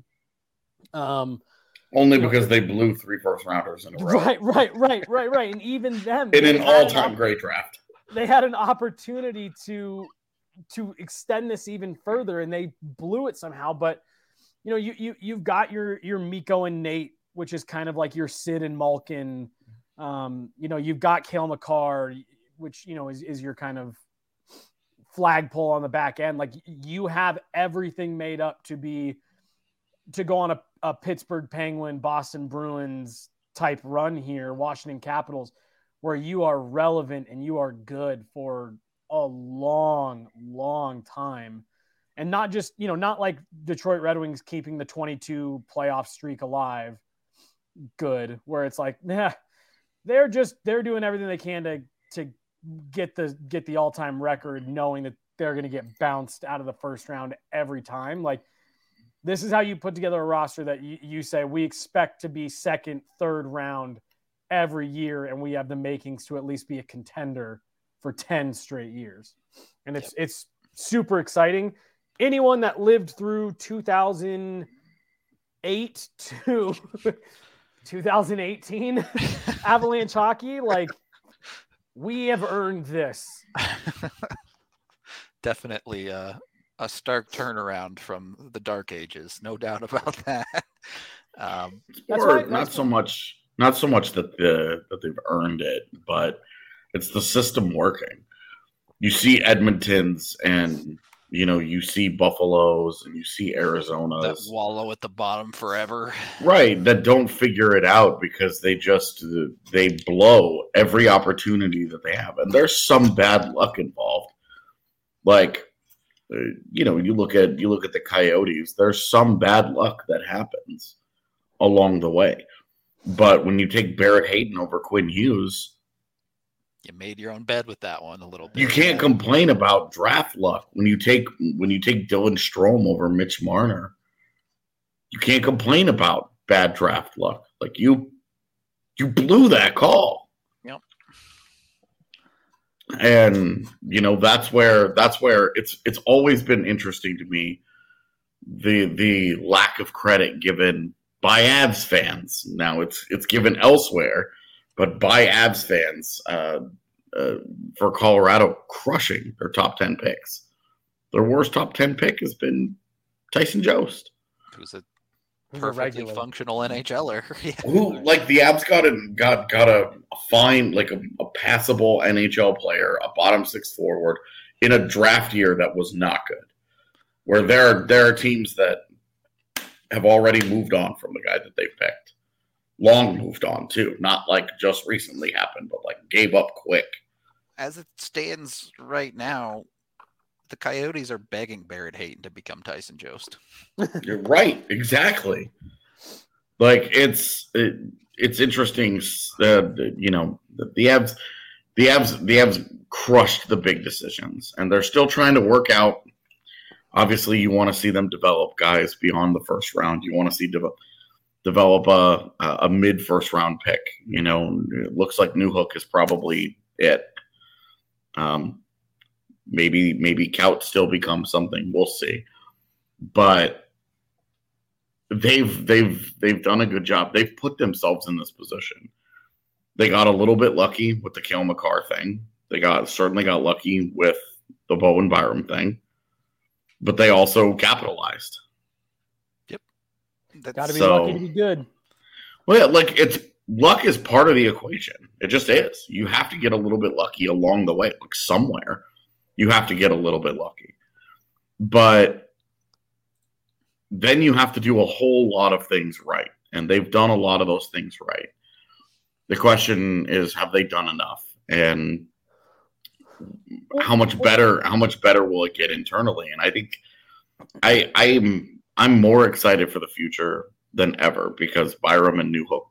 Only because they blew 3 first-rounders in a row. Right. And even them. In an all-time great draft. They had an opportunity to extend this even further, and they blew it somehow. But, you've got your Mikko and Nate, which is kind of like your Sid and Malkin. You've got Cale Makar, which, is your kind of flagpole on the back end. Like, you have everything made up to go on a Pittsburgh Penguin, Boston Bruins type run here, Washington Capitals, where you are relevant and you are good for a long, long time. And not just, not like Detroit Red Wings keeping the 22 playoff streak alive. Good. Where it's like, they're doing everything they can to get the all-time record, knowing that they're going to get bounced out of the first round every time. Like, this is how you put together a roster that you say we expect to be second, third round every year, and we have the makings to at least be a contender for 10 straight years. And it's super exciting. Anyone that lived through 2008 to 2018 Avalanche hockey, like we have earned this. Definitely a stark turnaround from the Dark Ages, no doubt about that. Not so much that they've earned it, but it's the system working. You see Edmonton's, and you see Buffalo's, and you see Arizona's that wallow at the bottom forever, right? That don't figure it out because they blow every opportunity that they have, and there's some bad luck involved. Like, you look at the Coyotes. There's some bad luck that happens along the way, but when you take Barrett Hayton over Quinn Hughes, you made your own bed with that one a little bit. You can't complain about draft luck when you take Dylan Strome over Mitch Marner. You can't complain about bad draft luck. Like you blew that call. Yep. And that's where it's always been interesting to me, the lack of credit given by Avs fans. Now it's given elsewhere, but by Avs fans for Colorado crushing their top 10 picks. Their worst top 10 pick has been Tyson Jost, who's a perfectly functional NHLer. Yeah. Who, like, the Avs got a fine, like a passable NHL player, a bottom six forward in a draft year that was not good. Where there are teams that have already moved on from the guy that they've picked. Long moved on too, not like just recently happened, but like gave up quick. As it stands right now, the Coyotes are begging Barrett Hayton to become Tyson Jost. You're right, exactly. Like it's interesting. The Avs crushed the big decisions, and they're still trying to work out. Obviously, you want to see them develop guys beyond the first round. You want to see develop a mid first round pick. It looks like Newhook is probably it. Maybe Kaut still becomes something. We'll see. But they've done a good job. They've put themselves in this position. They got a little bit lucky with the Cale Makar thing. They certainly got lucky with the Bowen Byram thing. But they also capitalized. Yep. Got to be lucky to be good. Well, yeah, like luck is part of the equation. It just is. You have to get a little bit lucky along the way. Like somewhere, you have to get a little bit lucky. But then you have to do a whole lot of things right. And they've done a lot of those things right. The question is, have they done enough? And how much better will it get internally? And I think I'm more excited for the future than ever because Byram and Newhook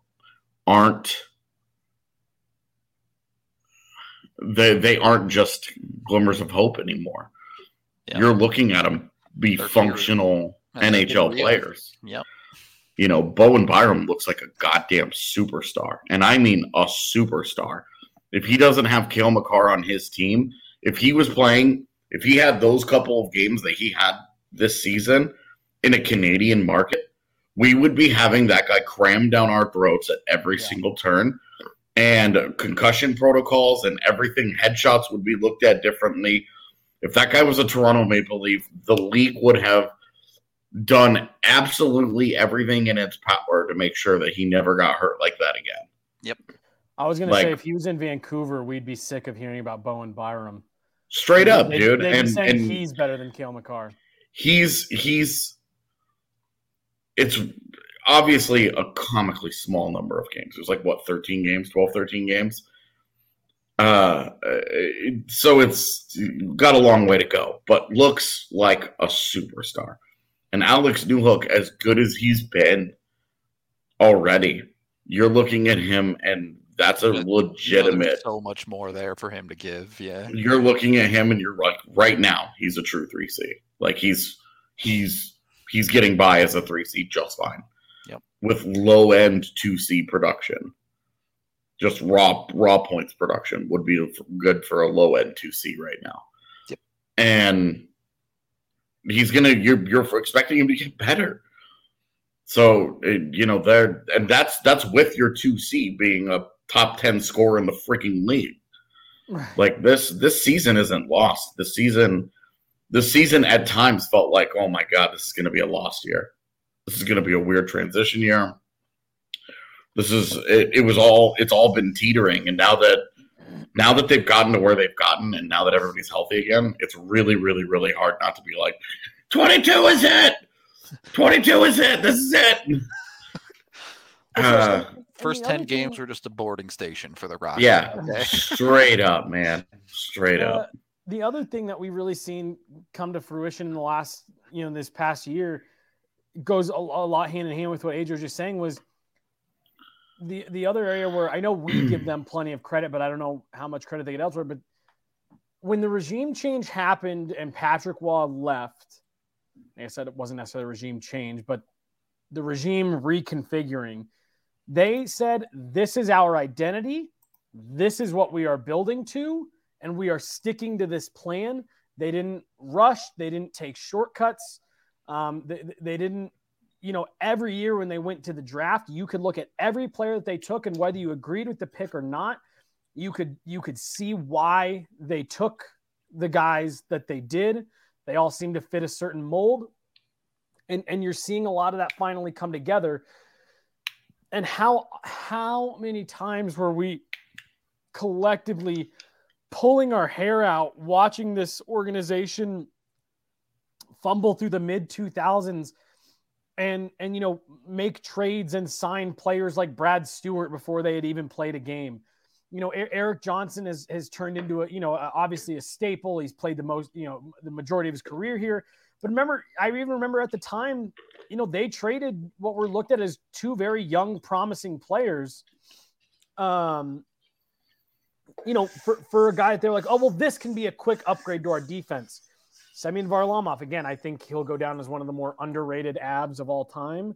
they aren't just glimmers of hope anymore. Yeah. You're looking at them be functional NHL players. Yep. Bowen Byram looks like a goddamn superstar. And I mean a superstar. If he doesn't have Cale Makar on his team, if he had those couple of games that he had this season in a Canadian market, we would be having that guy crammed down our throats at every single turn. And concussion protocols and everything, headshots would be looked at differently. If that guy was a Toronto Maple Leaf, the league would have done absolutely everything in its power to make sure that he never got hurt like that again. Yep. I was going to say, if he was in Vancouver, we'd be sick of hearing about Bowen Byram. Straight up, dude. They'd be saying he's better than Cale Makar. It's obviously a comically small number of games. It was like, 13 games, 12, 13 games? So it's got a long way to go, but looks like a superstar. And Alex Newhook, as good as he's been already, you're looking at him, and that's a legitimate. There's so much more there for him to give. Yeah, you're looking at him, and you're like, right now, he's a true 3C. Like he's getting by as a 3C just fine. Yep. With low end 2C production, just raw points production would be good for a low end 2C right now. Yep. And you're expecting him to get better. So that's with your 2C being a top 10 scorer in the freaking league. Like this season isn't lost. The season at times felt like, oh my God, this is going to be a lost year. This is going to be a weird transition year. It's all been teetering. And now that they've gotten to where they've gotten, and now that everybody's healthy again, it's really, really, really hard not to be like, 22 is it. 22 is it. This is it. First 10 games were just a boarding station for the Rockets. Yeah, okay. Straight up, man. Straight up. The other thing that we've really seen come to fruition in the last, this past year goes a lot hand in hand with what Adrian was just saying was the other area where I know we give them plenty of credit, but I don't know how much credit they get elsewhere. But when the regime change happened and Patrick Waugh left, like I said, it wasn't necessarily a regime change, but the regime reconfiguring, they said, this is our identity. This is what we are building to, and we are sticking to this plan. They didn't rush. They didn't take shortcuts. They didn't, every year when they went to the draft, you could look at every player that they took, and whether you agreed with the pick or not, you could see why they took the guys that they did. They all seem to fit a certain mold. And you're seeing a lot of that finally come together. And how many times were we collectively pulling our hair out, watching this organization fumble through the mid 2000s and make trades and sign players like Brad Stewart before they had even played a game. Eric Johnson has turned into obviously a staple. He's played the majority of his career here. But I even remember at the time, they traded what were looked at as two very young, promising players. For a guy that they're like, oh, well, this can be a quick upgrade to our defense. Semyon Varlamov, again, I think he'll go down as one of the more underrated abs of all time.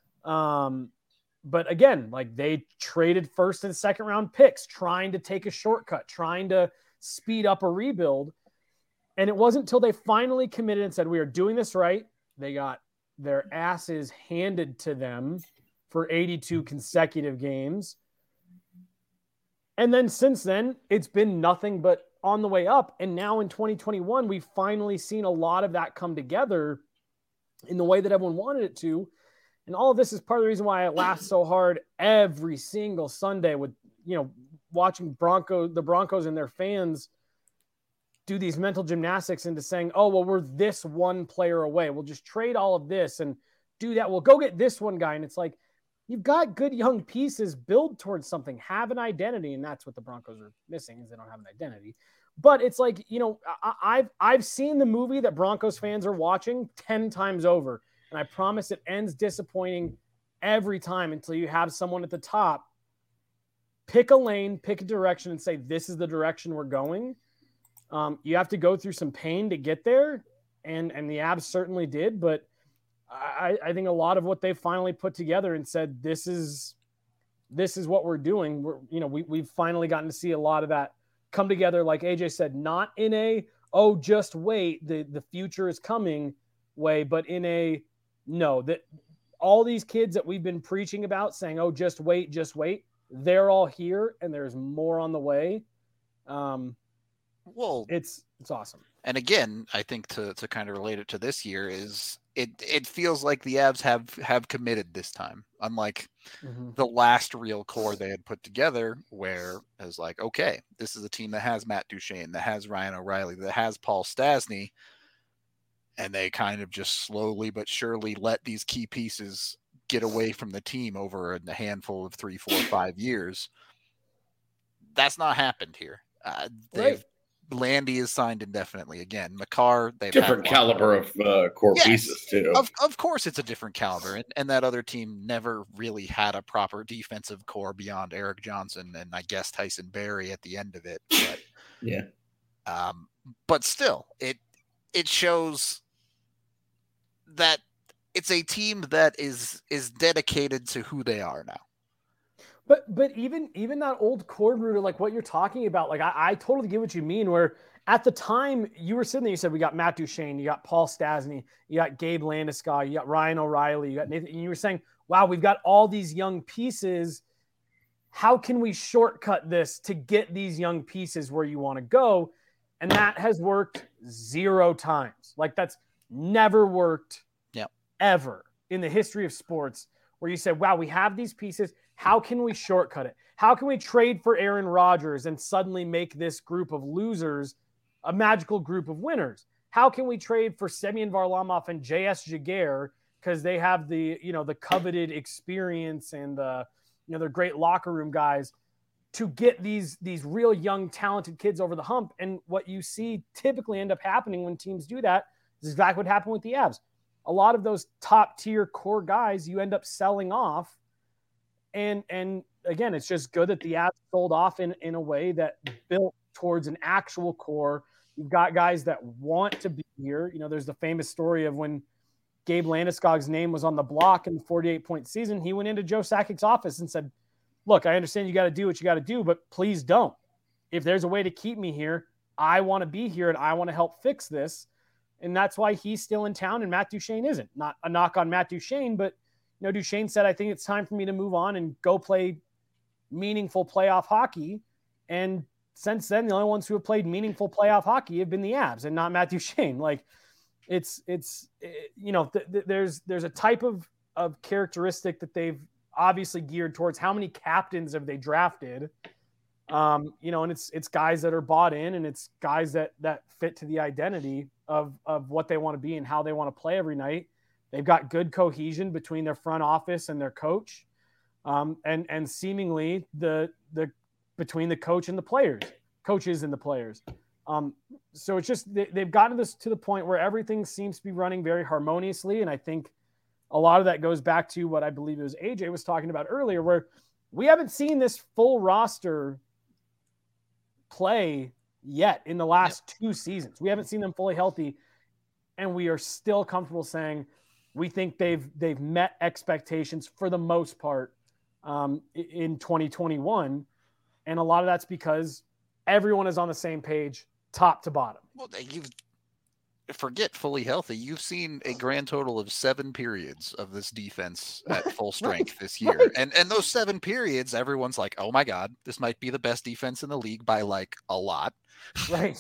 But again, like they traded first and second round picks, trying to take a shortcut, trying to speed up a rebuild. And it wasn't until they finally committed and said, we are doing this right. They got their asses handed to them for 82 consecutive games. And then since then, it's been nothing but on the way up. And now in 2021, we've finally seen a lot of that come together in the way that everyone wanted it to. And all of this is part of the reason why I laugh so hard every single Sunday with, watching the Broncos and their fans do these mental gymnastics into saying, oh, well, we're this one player away. We'll just trade all of this and do that. We'll go get this one guy. And it's like, you've got good young pieces, build towards something, have an identity. And that's what the Broncos are missing, is they don't have an identity. But it's like, I've seen the movie that Broncos fans are watching 10 times over. And I promise it ends disappointing every time until you have someone at the top pick a lane, pick a direction, and say, this is the direction we're going. You have to go through some pain to get there, and the Abs certainly did. But I think a lot of what they finally put together and said, this is what we're doing. We've finally gotten to see a lot of that come together. Like AJ said, not in a, oh, just wait, the future is coming way, but in a, no, that all these kids that we've been preaching about saying, oh, just wait, they're all here and there's more on the way. Well, it's awesome. And again, I think to kind of relate it to this year is it feels like the Avs have committed this time, unlike the last real core they had put together, where it was like, okay, this is a team that has Matt Duchene, that has Ryan O'Reilly, that has Paul Stastny, and they kind of just slowly but surely let these key pieces get away from the team over a handful of 3, 4, 5 years. That's not happened here. Right. Landy is signed indefinitely. Again, Makar, they've different caliber of core pieces too. Of course, it's a different caliber, and that other team never really had a proper defensive core beyond Eric Johnson and I guess Tyson Barrie at the end of it. But, yeah, but still, it shows that it's a team that is dedicated to who they are now. But even that old core rooter, like what you're talking about, like I totally get what you mean. Where at the time you were sitting there, you said we got Matt Duchene, you got Paul Stastny, you got Gabe Landeskog, you got Ryan O'Reilly, you got Nathan, and you were saying, wow, we've got all these young pieces. How can we shortcut this to get these young pieces where you want to go? And that has worked 0 times. Like that's never worked ever in the history of sports, where you said, wow, we have these pieces. How can we shortcut it? How can we trade for Aaron Rodgers and suddenly make this group of losers a magical group of winners? How can we trade for Semyon Varlamov and JS Jaguar because they have the, the coveted experience and they're great locker room guys to get these real young talented kids over the hump? And what you see typically end up happening when teams do that is exactly what happened with the Avs. A lot of those top tier core guys you end up selling off. And again, it's just good that the Avs sold off in a way that built towards an actual core. You've got guys that want to be here. There's the famous story of when Gabe Landeskog's name was on the block in the 48-point season. He went into Joe Sakic's office and said, look, I understand you got to do what you got to do, but please don't. If there's a way to keep me here, I want to be here and I want to help fix this. And that's why he's still in town and Matt Duchene isn't. Not a knock on Matt Duchene, but Duchene said, I think it's time for me to move on and go play meaningful playoff hockey. And since then, the only ones who have played meaningful playoff hockey have been the Avs and not Matt Duchene. Like there's a type of characteristic that they've obviously geared towards. How many captains have they drafted? And it's guys that are bought in, and it's guys that fit to the identity of what they want to be and how they want to play every night. They've got good cohesion between their front office and their coach, and seemingly the between the coaches and the players. So it's just they've gotten this to the point where everything seems to be running very harmoniously, and I think a lot of that goes back to what I believe it was AJ was talking about earlier, where we haven't seen this full roster play yet in the last 2 seasons. We haven't seen them fully healthy, and we are still comfortable saying we think they've met expectations for the most part in 2021. And a lot of that's because everyone is on the same page, top to bottom. Well, forget fully healthy. You've seen a grand total of 7 periods of this defense at full strength this year. Right. And those 7 periods, everyone's like, oh my God, this might be the best defense in the league by like a lot. Right.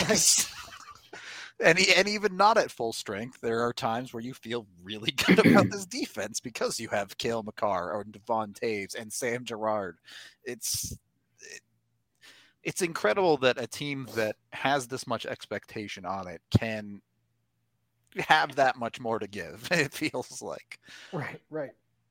And even not at full strength, there are times where you feel really good about this defense because you have Cale Makar or Devon Taves and Sam Girard. It's incredible that a team that has this much expectation on it can have that much more to give. It feels like. Right.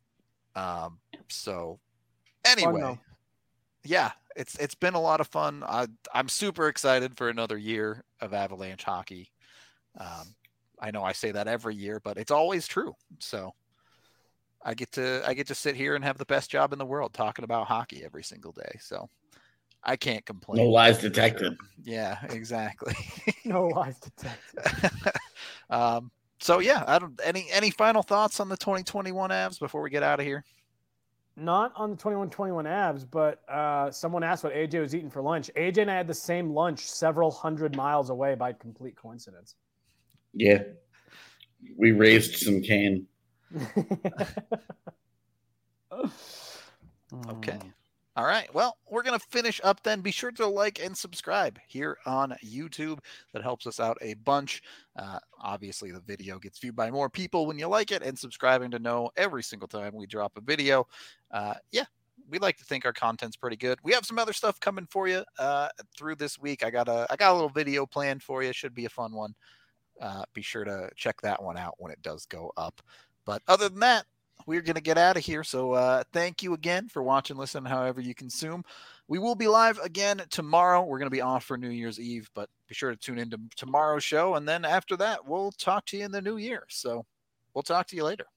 So anyway, yeah, it's been a lot of fun. I'm super excited for another year of Avalanche hockey. I know I say that every year, but it's always true. So I get to sit here and have the best job in the world talking about hockey every single day. So I can't complain. No lies detected. Yeah, exactly. No lies detected. So yeah, any final thoughts on the 2021 Avs before we get out of here? Not on the 21-21 Avs, but someone asked what AJ was eating for lunch. AJ and I had the same lunch several hundred miles away by complete coincidence. Yeah. We raised some cane. Okay. All right. Well, we're going to finish up then. Be sure to like and subscribe here on YouTube. That helps us out a bunch. Obviously, the video gets viewed by more people when you like it and subscribing to know every single time we drop a video. We like to think our content's pretty good. We have some other stuff coming for you through this week. I got a little video planned for you. Should be a fun one. Be sure to check that one out when it does go up. But other than that, we're going to get out of here. So thank you again for watching, listening, however you consume. We will be live again tomorrow. We're going to be off for New Year's Eve, but be sure to tune into tomorrow's show. And then after that, we'll talk to you in the new year. So we'll talk to you later.